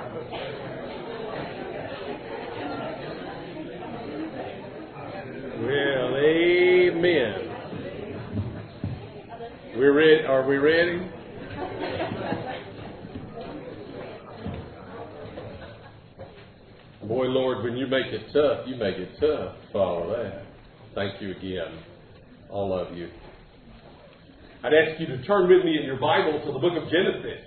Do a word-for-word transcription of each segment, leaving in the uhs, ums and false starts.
Well, amen. We're ready. Are we ready? Boy, Lord, when you make it tough, you make it tough to follow that. Thank you again, all of you. I'd ask you to turn with me in your Bible to the book of Genesis.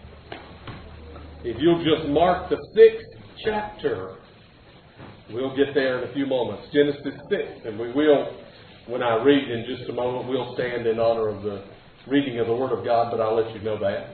If you'll just mark the sixth chapter, we'll get there in a few moments. Genesis six, and we will, when I read in just a moment, we'll stand in honor of the reading of the Word of God, but I'll let you know that.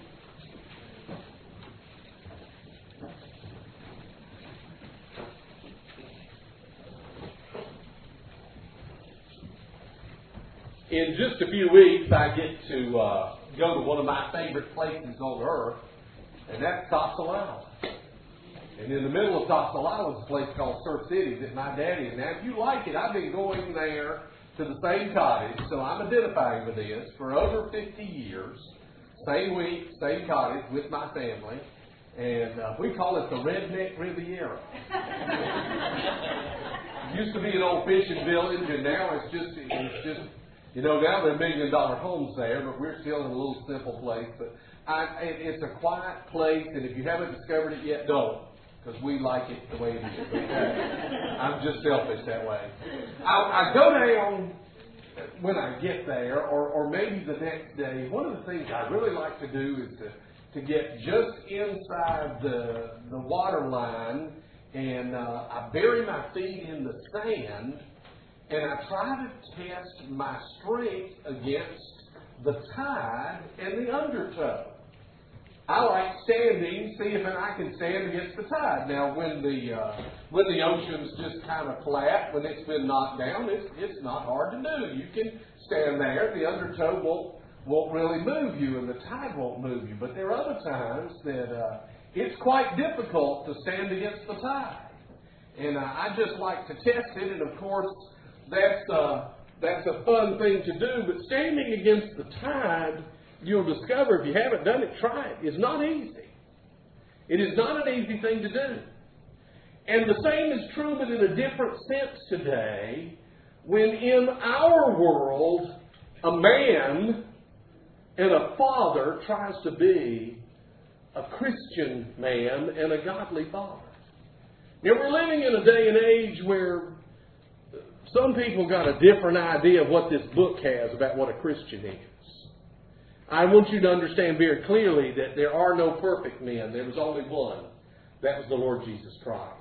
In just a few weeks, I get to uh, go to one of my favorite places on earth, and that's Casa Laua. And in the middle of Casa Laua is a place called Surf City that my daddy is. Now, if you like it, I've been going there to the same cottage, so I'm identifying with this, for over fifty years. Same week, same cottage with my family. And uh, we call it the Redneck Riviera. It used to be an old fishing village, and now it's just, it's just, you know, now there are million dollar homes there, but we're still in a little simple place. But I, it, it's a quiet place, and if you haven't discovered it yet, don't. Because we like it the way it is. Okay? I'm just selfish that way. I, I go down when I get there, or, or maybe the next day. One of the things I really like to do is to, to get just inside the, the water line, and uh, I bury my feet in the sand, and I try to test my strength against the tide and the undertow. I like standing, see if I can stand against the tide. Now, when the uh, when the ocean's just kind of flat, when it's been knocked down, it's it's not hard to do. You can stand there. The undertow won't won't really move you, and the tide won't move you. But there are other times that uh, it's quite difficult to stand against the tide. And uh, I just like to test it. And of course, that's uh, that's a fun thing to do. But standing against the tide, you'll discover, if you haven't done it, try it. It's not easy. It is not an easy thing to do. And the same is true, but in a different sense today, when in our world, a man and a father tries to be a Christian man and a godly father. Now, we're living in a day and age where some people got a different idea of what this book has about what a Christian is. I want you to understand very clearly that there are no perfect men. There was only one. That was the Lord Jesus Christ.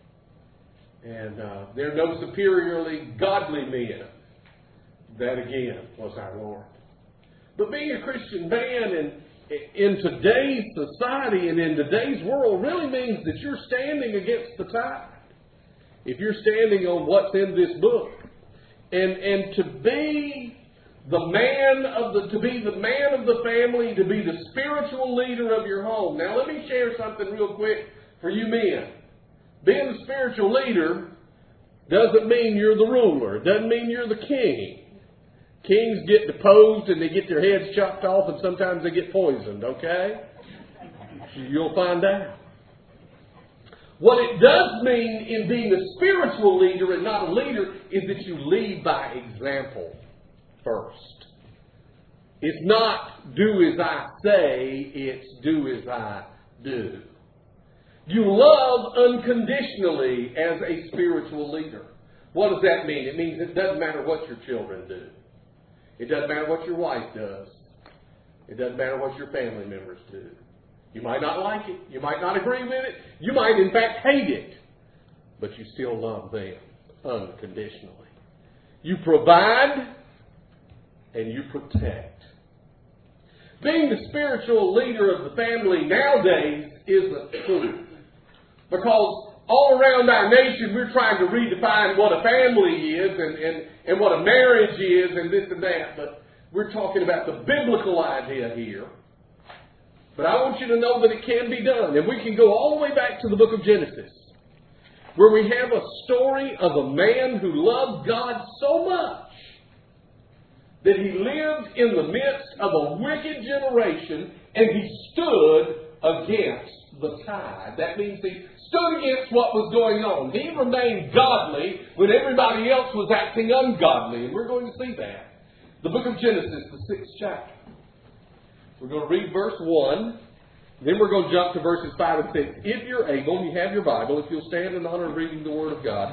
And uh, there are no superiorly godly men. That again was our Lord. But being a Christian man in, in today's society and in today's world really means that you're standing against the tide. If you're standing on what's in this book. And, and to be the man of the, to be the man of the family, to be the spiritual leader of your home. Now, let me share something real quick for you men. Being the spiritual leader doesn't mean you're the ruler. It doesn't mean you're the king. Kings get deposed and they get their heads chopped off, and sometimes they get poisoned, okay? You'll find out. What it does mean in being a spiritual leader and not a leader is that you lead by example first. It's not do as I say, it's do as I do. You love unconditionally as a spiritual leader. What does that mean? It means it doesn't matter what your children do. It doesn't matter what your wife does. It doesn't matter what your family members do. You might not like it. You might not agree with it. You might, in fact, hate it. But you still love them unconditionally. You provide and you protect. Being the spiritual leader of the family nowadays isn't true. Because all around our nation, we're trying to redefine what a family is and, and, and what a marriage is and this and that. But we're talking about the biblical idea here. But I want you to know that it can be done. And we can go all the way back to the book of Genesis, where we have a story of a man who loved God so much that he lived in the midst of a wicked generation, and he stood against the tide. That means he stood against what was going on. He remained godly when everybody else was acting ungodly. And we're going to see that. The book of Genesis, the sixth chapter. We're going to read verse one. Then we're going to jump to verses five and six. If you're able, you have your Bible, if you'll stand in honor of reading the Word of God.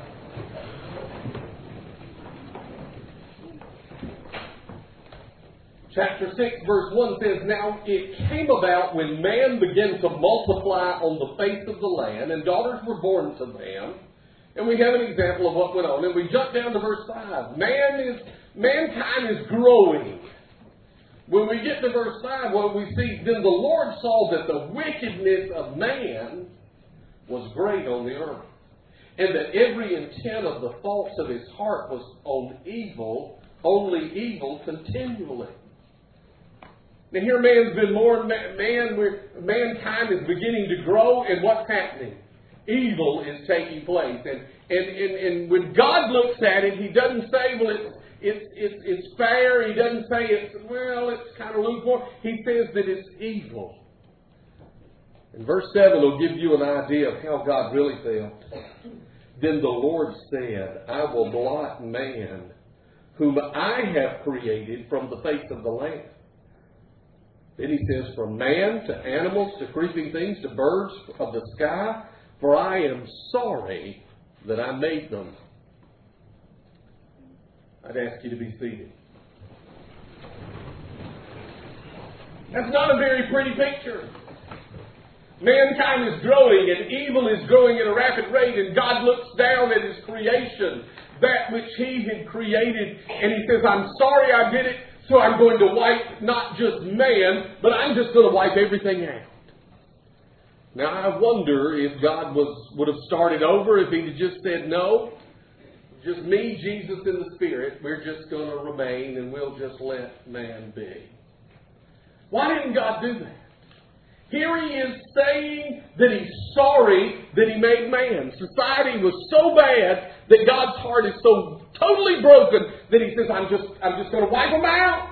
Chapter six, verse one says, Now it came about when man began to multiply on the face of the land, and daughters were born to them. And we have an example of what went on. And we jump down to verse five. Man is, mankind is growing. When we get to verse five, what we see, then the Lord saw that the wickedness of man was great on the earth, and that every intent of the thoughts of his heart was on evil, only evil continually. Now here man's been more, man, mankind is beginning to grow, and what's happening? Evil is taking place. And, and, and, and when God looks at it, He doesn't say, well, it's, it's, it's, it's fair. He doesn't say, it's well, it's kind of lukewarm. He says that it's evil. And verse seven will give you an idea of how God really felt. Then the Lord said, I will blot man, whom I have created from the face of the land. Then he says, from man to animals to creeping things to birds of the sky, for I am sorry that I made them. I'd ask you to be seated. That's not a very pretty picture. Mankind is growing and evil is growing at a rapid rate, and God looks down at His creation, that which He had created, and He says, I'm sorry I did it. So I'm going to wipe not just man, but I'm just going to wipe everything out. Now I wonder if God was would have started over if He had just said, no, just me, Jesus, and the Spirit, we're just going to remain and we'll just let man be. Why didn't God do that? Here He is saying that He's sorry that He made man. Society was so bad that God's heart is so totally broken that He says, I'm just, I'm just going to wipe them out.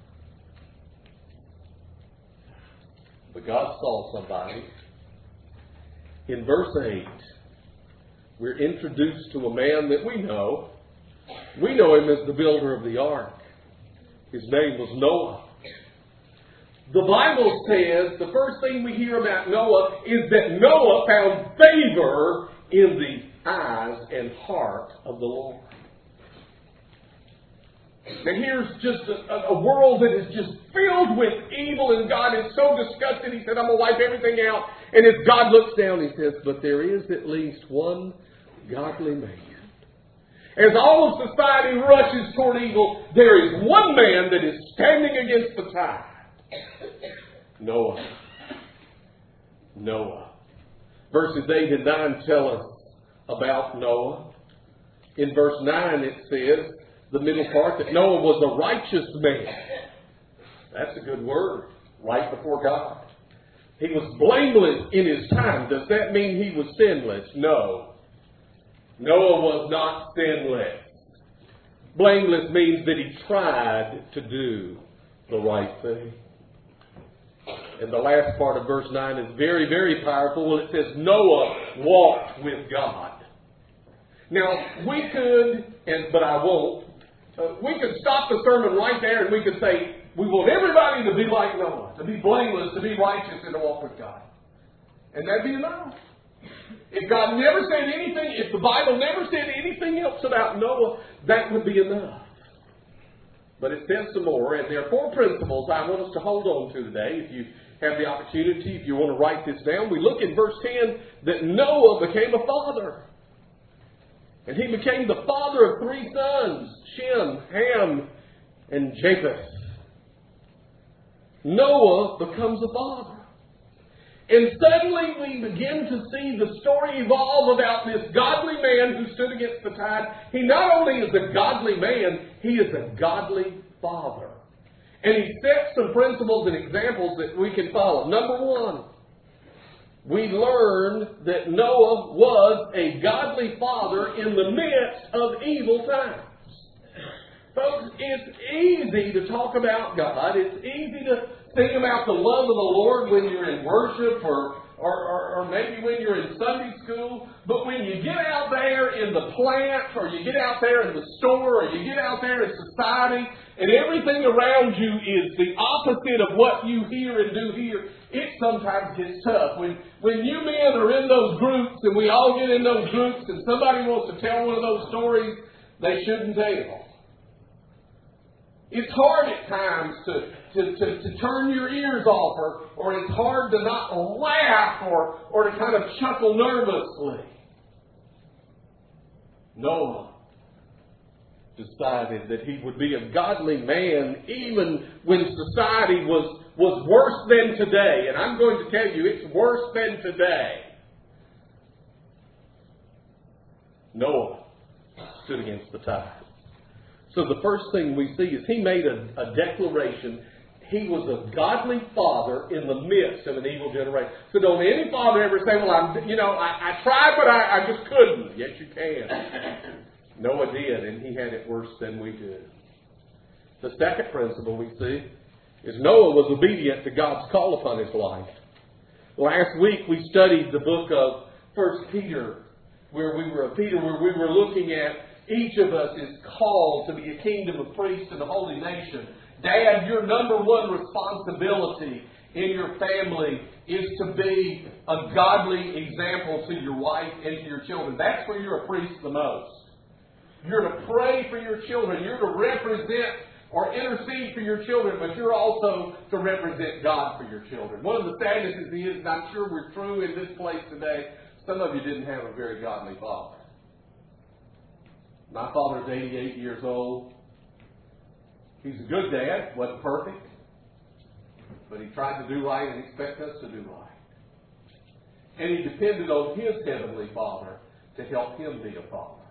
But God saw somebody. In verse eight, we're introduced to a man that we know. We know him as the builder of the ark. His name was Noah. The Bible says the first thing we hear about Noah is that Noah found favor in the eyes and heart of the Lord. Now here's just a, a world that is just filled with evil, and God is so disgusted, He said, I'm going to wipe everything out. And as God looks down, He says, but there is at least one godly man. As all of society rushes toward evil, there is one man that is standing against the tide. Noah. Noah. Verses eight and nine tell us about Noah. In verse nine it says, the middle part, that Noah was a righteous man. That's a good word. Right before God. He was blameless in his time. Does that mean he was sinless? No. Noah was not sinless. Blameless means that he tried to do the right thing. And the last part of verse nine is very, very powerful. Well, it says Noah walked with God. Now, we could, and but I won't, uh, we could stop the sermon right there and we could say, we want everybody to be like Noah, to be blameless, to be righteous, and to walk with God. And that'd be enough. If God never said anything, if the Bible never said anything else about Noah, that would be enough. But it says some more, and there are four principles I want us to hold on to today. If you have the opportunity, if you want to write this down, we look in verse ten that Noah became a father. And he became the father of three sons, Shem, Ham, and Japheth. Noah becomes a father. And suddenly we begin to see the story evolve about this godly man who stood against the tide. He not only is a godly man, he is a godly father. And he sets some principles and examples that we can follow. Number one, we learn that Noah was a godly father in the midst of evil times. Folks, it's easy to talk about God. It's easy to, sing about the love of the Lord when you're in worship or, or, or, or maybe when you're in Sunday school. But when you get out there in the plant or you get out there in the store or you get out there in society and everything around you is the opposite of what you hear and do here, it sometimes gets tough. When, when you men are in those groups and we all get in those groups and somebody wants to tell one of those stories they shouldn't tell. It's hard at times to, to, to, to turn your ears off, or, or it's hard to not laugh or, or to kind of chuckle nervously. Noah decided that he would be a godly man even when society was, was worse than today. And I'm going to tell you, it's worse than today. Noah stood against the tide. So the first thing we see is he made a, a declaration. He was a godly father in the midst of an evil generation. So don't any father ever say, well, I'm, you know, I, I tried, but I, I just couldn't. Yes, you can. Noah did, and he had it worse than we do. The second principle we see is Noah was obedient to God's call upon his life. Last week we studied the book of First Peter, where we were Peter, where we were looking at each of us is called to be a kingdom of priests and a holy nation. Dad, your number one responsibility in your family is to be a godly example to your wife and to your children. That's where you're a priest the most. You're to pray for your children. You're to represent or intercede for your children, but you're also to represent God for your children. One of the sadnesses is, and I'm sure we're true in this place today, some of you didn't have a very godly father. My father's eighty-eight years old. He's a good dad, wasn't perfect, but he tried to do right and expected us to do right. And he depended on his heavenly Father to help him be a father.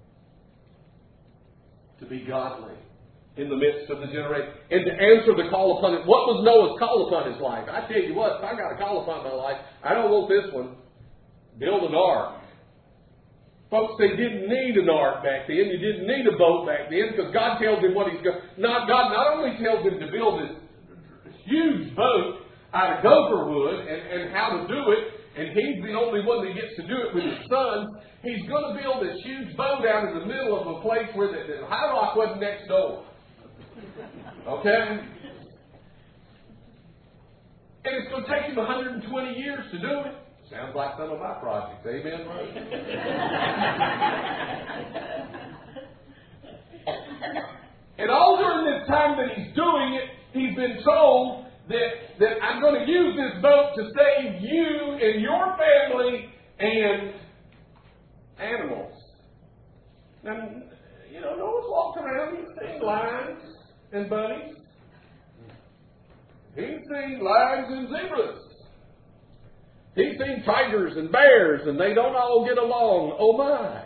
To be godly in the midst of the generation. And to answer the call upon it. What was Noah's call upon his life? I tell you what, if I got a call upon my life, I don't want this one. Build an ark. Folks, they didn't need an ark back then. You didn't need a boat back then because God tells him what he's going to... Not, God not only tells him to build this huge boat out of gopher wood and, and how to do it, and he's the only one that gets to do it with his sons, he's going to build this huge boat out in the middle of a place where the, the high rock wasn't next door. Okay? And it's going to take him one hundred twenty years to do it. Sounds like some of my projects. Amen, brother? And all during this time that he's doing it, he's been told that, that I'm going to use this boat to save you and your family and animals. Now, you know, Noah's walked around, he's seen lions and bunnies. He's seen lions and zebras. He's seen tigers and bears, and they don't all get along. Oh, my.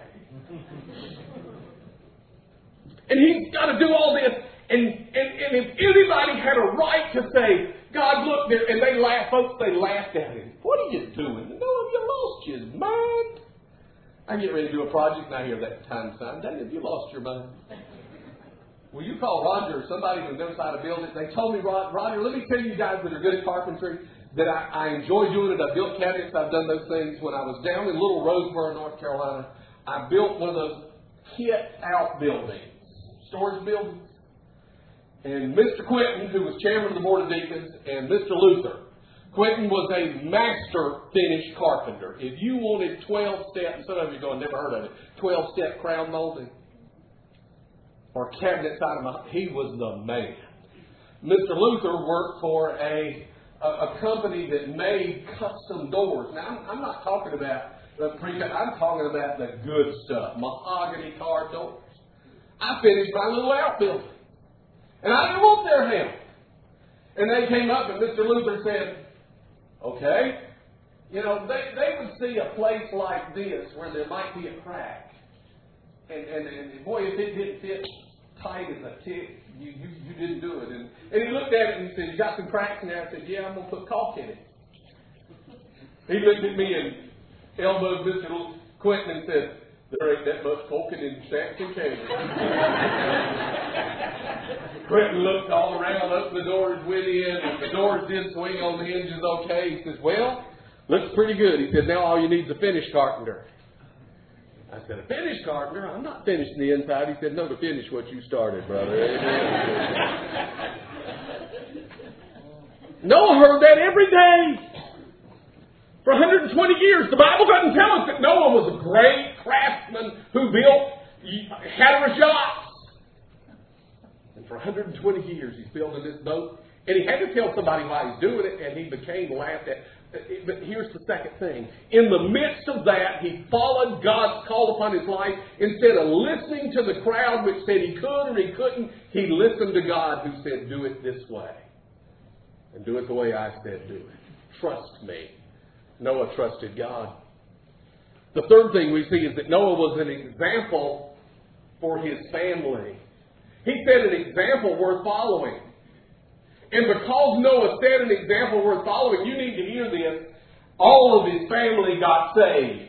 And he's got to do all this. And, and, and if anybody had a right to say, God, look there, and they laugh, folks, they laughed at him. What are you doing? No, have you lost your mind? I get ready to do a project, and I hear that time sign. Dang, have you lost your mind? Will you call Roger or somebody who knows how to build it? They told me, Roger, let me tell you guys that are good at carpentry, that I, I enjoy doing it. I built cabinets. I've done those things. When I was down in Little Roseboro, North Carolina, I built one of those kit-out buildings, storage buildings. And Mister Quentin, who was chairman of the Board of Deacons, and Mister Luther. Quentin was a master finish carpenter. If you wanted twelve-step, some of you are going, never heard of it, twelve-step crown molding, or cabinets out of my, he was the man. Mister Luther worked for a A, a company that made custom doors. Now, I'm, I'm not talking about the pre I'm talking about the good stuff. Mahogany car doors. I finished my little outbuilding. And I didn't want their help. And they came up and Mister Luther said, okay, you know, they, they would see a place like this where there might be a crack. And, and, and boy, if it didn't fit tight as a tick, you, you, you didn't do it. And, and he looked at it and he said, you got some cracks in there? I said, yeah, I'm going to put caulk in it. He looked at me and elbowed Mister Quentin and said, There ain't that much coking in Jackson County. Quentin looked all around, opened the doors, went in, and the doors did swing on the hinges okay. He says, well, looks pretty good. He said, now all you need is a finished carpenter. I said, a finished carpenter? I'm not finishing the inside. He said, no, to finish what you started, brother. Noah heard that every day. For one hundred twenty years. The Bible doesn't tell us that Noah was a great craftsman who built Hatteras yachts. And for one hundred twenty years he's building this boat. And he had to tell somebody why he's doing it, and he became laughed at. But here's the second thing. In the midst of that, he followed God's call upon his life. Instead of listening to the crowd which said he could or he couldn't, he listened to God who said, do it this way. And do it the way I said do it. Trust me. Noah trusted God. The third thing we see is that Noah was an example for his family. He set an example worth following. And because Noah set an example worth following, you need to hear this, all of his family got saved.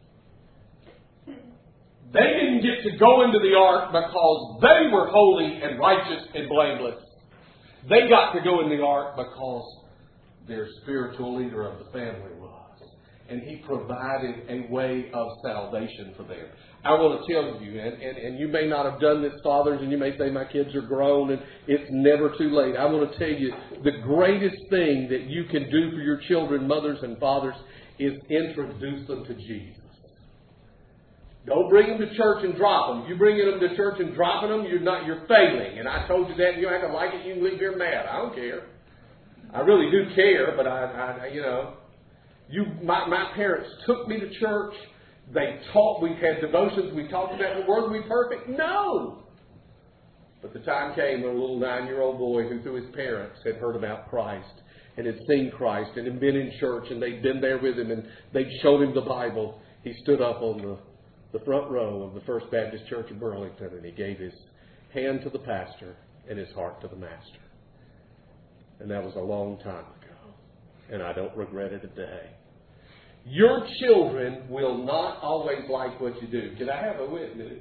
They didn't get to go into the ark because they were holy and righteous and blameless. They got to go in the ark because their spiritual leader of the family was. And he provided a way of salvation for them. I want to tell you, and, and, and you may not have done this, fathers, and you may say my kids are grown and it's never too late. I want to tell you, the greatest thing that you can do for your children, mothers and fathers, is introduce them to Jesus. Don't bring them to church and drop them. You bringing them to church and dropping them, you're not. You're failing. And I told you that, and you act like it. You can leave here mad. I don't care. I really do care, but I, I you know, you, my, my parents took me to church. They taught. We had devotions. We talked about the Word. Were we perfect? No. But the time came when a little nine-year-old boy who, through his parents, had heard about Christ and had seen Christ and had been in church and they'd been there with him and they'd showed him the Bible. He stood up on the the front row of the First Baptist Church of Burlington, and he gave his hand to the pastor and his heart to the master. And that was a long time ago, and I don't regret it a day. Your children will not always like what you do. Can I have a witness?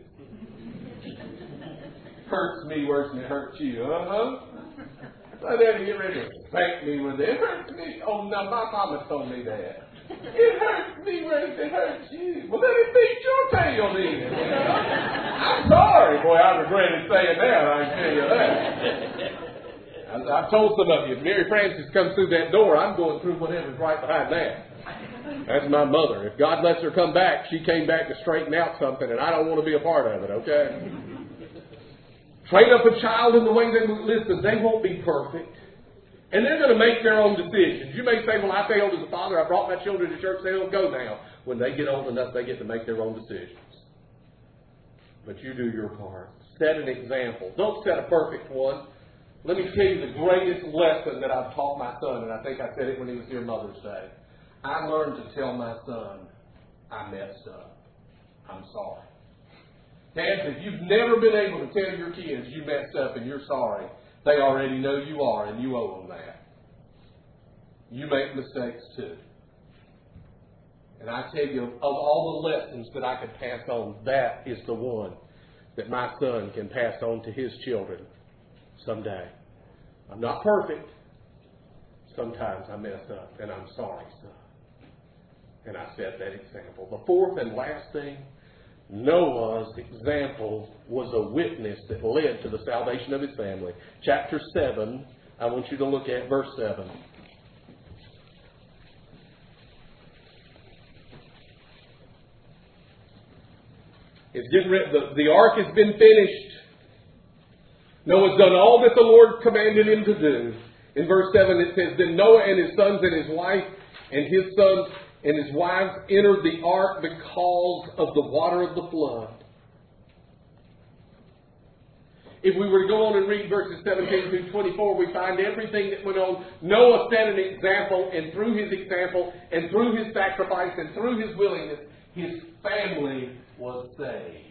Hurts me worse than it hurts you. Uh-huh. So then you get ready to spank me with it. It hurts me. Oh, no, my mama told me that. It hurts me worse than it hurts you. Well, let it beat your tail then. I'm sorry. Boy, I regretted saying that. I can tell you that. I've told some of you, if Mary Frances comes through that door, I'm going through whatever's right behind that. That's my mother. If God lets her come back, she came back to straighten out something, and I don't want to be a part of it, okay? Train up a child in the way they listen. They won't be perfect. And they're going to make their own decisions. You may say, well, I failed as a father. I brought my children to church. They don't go now. When they get old enough, they get to make their own decisions. But you do your part. Set an example. Don't set a perfect one. Let me tell you the greatest lesson that I've taught my son, and I think I said it when he was here Mother's Day. I learned to tell my son, I messed up. I'm sorry. Dads, if you've never been able to tell your kids you messed up and you're sorry, they already know you are and you owe them that. You make mistakes too. And I tell you, of all the lessons that I could pass on, that is the one that my son can pass on to his children someday. I'm not perfect. Sometimes I mess up, and I'm sorry, son. And I set that example. The fourth and last thing, Noah's example was a witness that led to the salvation of his family. Chapter seven, I want you to look at verse seven. It's getting ready. The, the ark has been finished. Noah's done all that the Lord commanded him to do. In verse seven it says, Then Noah and his sons and his wife and his sons and his wives entered the ark because of the water of the flood. If we were to go on and read verses seventeen through twenty-four, we find everything that went on. Noah set an example, and through his example, and through his sacrifice, and through his willingness, his family was saved.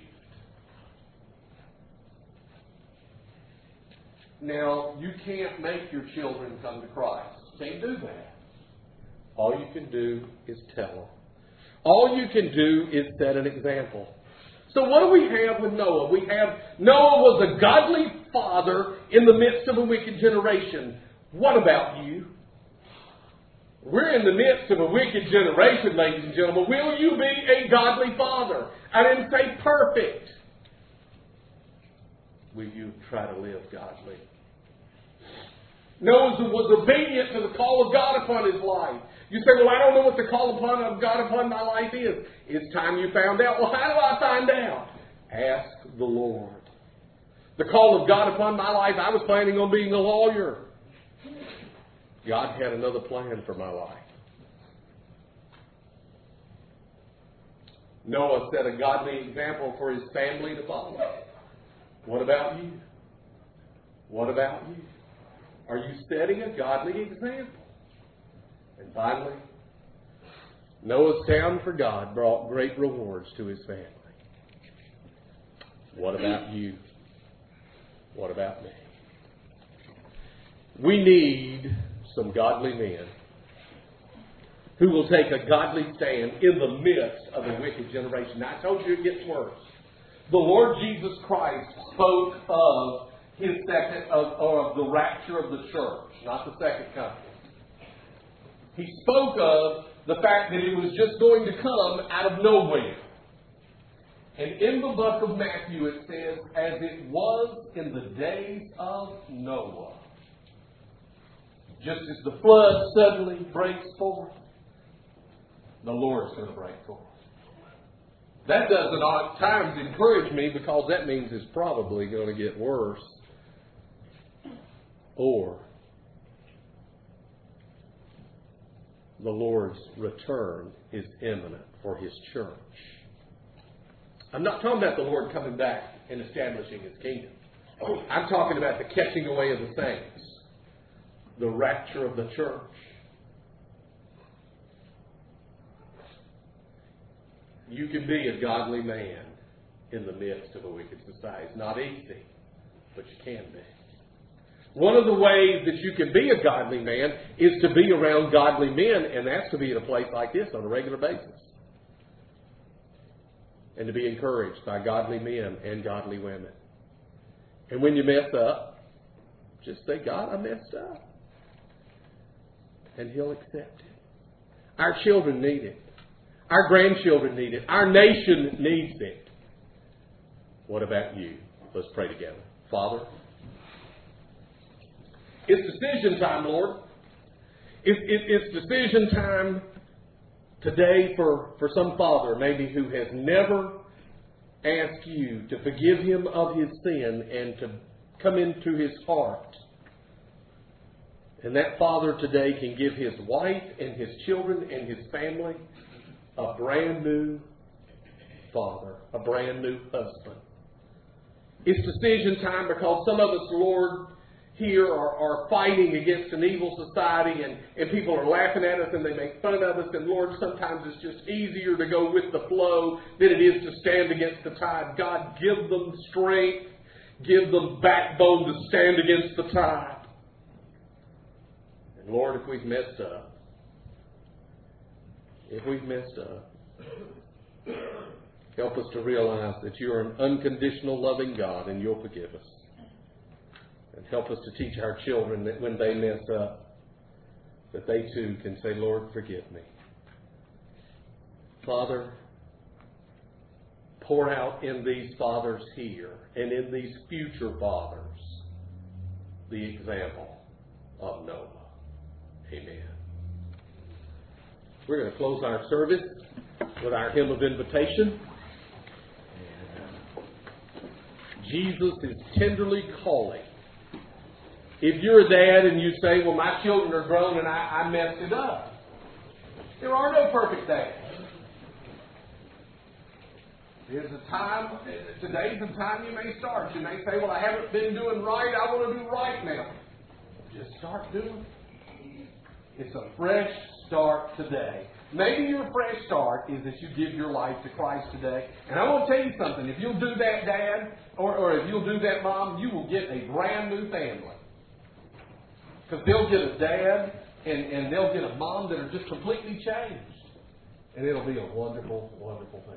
Now, you can't make your children come to Christ. You can't do that. All you can do is tell them. All you can do is set an example. So what do we have with Noah? We have Noah was a godly father in the midst of a wicked generation. What about you? We're in the midst of a wicked generation, ladies and gentlemen. Will you be a godly father? I didn't say perfect. Will you try to live godly? Noah was obedient to the call of God upon his life. You say, well, I don't know what the call upon of God upon my life is. It's time you found out. Well, how do I find out? Ask the Lord. The call of God upon my life, I was planning on being a lawyer. God had another plan for my life. Noah set a godly example for his family to follow. What about you? What about you? Are you setting a godly example? And finally, Noah's town for God brought great rewards to his family. What about you? What about me? We need some godly men who will take a godly stand in the midst of a wicked generation. Now, I told you it gets worse. The Lord Jesus Christ spoke of his second, of, or of the rapture of the church, not the second coming. He spoke of the fact that it was just going to come out of nowhere. And in the book of Matthew it says, as it was in the days of Noah. Just as the flood suddenly breaks forth, the Lord's going to break forth. That doesn't at times encourage me, because that means it's probably going to get worse. Or the Lord's return is imminent for His church. I'm not talking about the Lord coming back and establishing His kingdom. I'm talking about the catching away of the saints. The rapture of the church. You can be a godly man in the midst of a wicked society. It's not easy, but you can be. One of the ways that you can be a godly man is to be around godly men, and that's to be in a place like this on a regular basis. And to be encouraged by godly men and godly women. And when you mess up, just say, God, I messed up. And He'll accept it. Our children need it. Our grandchildren need it. Our nation needs it. What about you? Let's pray together. Father, it's decision time, Lord. It, it, it's decision time today for, for some father maybe who has never asked you to forgive him of his sin and to come into his heart. And that father today can give his wife and his children and his family a brand new father, a brand new husband. It's decision time because some of us, Lord, here are, are fighting against an evil society, and, and people are laughing at us and they make fun of us. And Lord, sometimes it's just easier to go with the flow than it is to stand against the tide. God, give them strength. Give them backbone to stand against the tide. And Lord, if we've messed up, if we've messed up, help us to realize that you're an unconditional loving God and you'll forgive us. And help us to teach our children that when they mess up, that they too can say, Lord, forgive me. Father, pour out in these fathers here and in these future fathers the example of Noah. Amen. We're going to close our service with our hymn of invitation. Jesus is tenderly calling. If you're a dad and you say, well, my children are grown and I, I messed it up. There are no perfect dads. There's a time, today's the time you may start. You may say, well, I haven't been doing right. I want to do right now. Just start doing it. It's a fresh start today. Maybe your fresh start is that you give your life to Christ today. And I want to tell you something. If you'll do that, Dad, or, or if you'll do that, Mom, you will get a brand new family. Because they'll get a dad and, and they'll get a mom that are just completely changed. And it'll be a wonderful, wonderful thing.